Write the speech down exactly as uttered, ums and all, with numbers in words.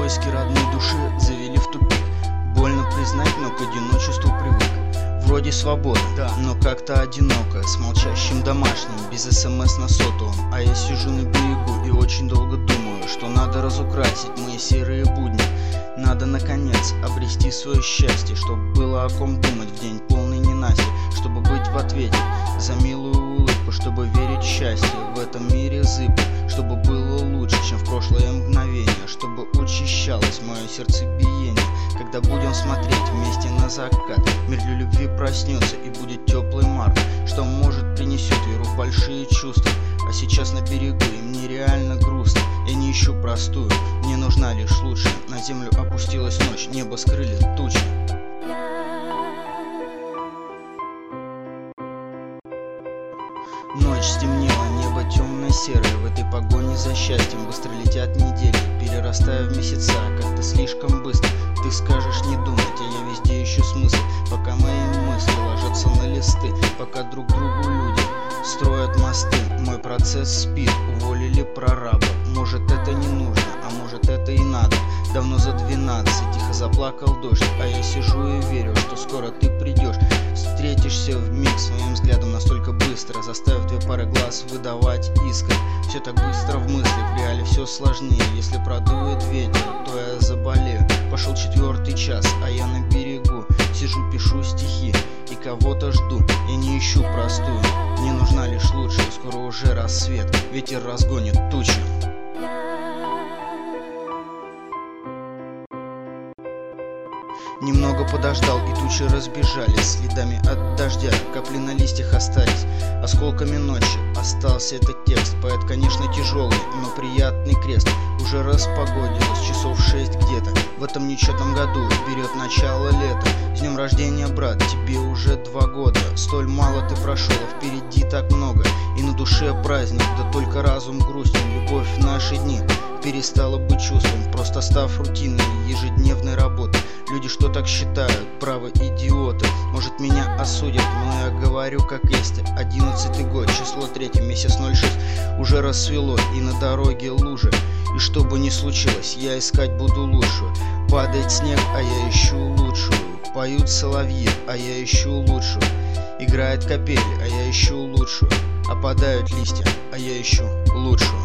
Поиски родной души завели в тупик. Больно признать, но к одиночеству привык. Вроде свобода, да, но как-то одиноко, с молчащим домашним, без смс на сотовом. А я сижу на берегу и очень долго думаю, что надо разукрасить мои серые будни. Надо, наконец, обрести свое счастье, чтобы было о ком думать в день полный ненастья, чтобы быть в ответе за милую улыбку, чтобы верить в счастье в этом мире зыбу, чтобы было лучше, чем в прошлое мгновение, чтобы учащалось мое сердцебиение, когда будем смотреть вместе на закат. Мир для любви проснется и будет теплый март, что может принесет веру в большие чувства. А сейчас на берегу и мне реально грустно. Я не ищу простую, мне нужна лишь лучшая. На землю опустилась ночь, небо скрыли тучи. Ночь стемнела, небо темно-серое. В этой погоне за счастьем быстро летят недели, перерастая в месяца, как-то слишком быстро. Ты скажешь не думать, а я везде ищу смысл, пока мои мысли ложатся на листы, пока друг другу люди строят мосты. Мой процесс спит, уволили прораба. Может, это не нужно, а может, это и надо. Давно за двенадцать, тихо заплакал дождь, а я сижу и верю, что скоро ты придешь. Встретишься вмиг своим взглядом настолько быстро, заставив две пары глаз выдавать искры. Все так быстро в мыслях, в реале все сложнее. Если продует ветер, то я заболею. Пошел четвертый час, а я на берегу сижу, пишу стихи и кого-то жду. Я не ищу простую, мне нужна лишь лучшая. Скоро уже рассвет, ветер разгонит тучи. Немного подождал, и тучи разбежались следами от дождя, капли на листьях остались осколками ночи. Остался этот текст, поэт, конечно, тяжелый, но приятный крест. Уже распогодилось, часов шесть где-то. В этом нечетном году берет начало лето. С днем рождения, брат, тебе уже два года. Столь мало ты прошел, а впереди так много. И на душе праздник, да только разум грустен. Любовь в наши дни перестала быть чувством, просто став рутиной ежедневной работы. Люди, что так считают, право идиоты. Может, меня осудят, но я говорю как есть. Одиннадцатый год, число третье, месяц ноль шесть. Уже рассвело, и на дороге лужи. И что бы ни случилось, я искать буду лучшую. Падает снег, а я ищу лучшую. Поют соловьи, а я ищу лучшую. Играет капель, а я ищу лучшую. Опадают листья, а я ищу лучшую.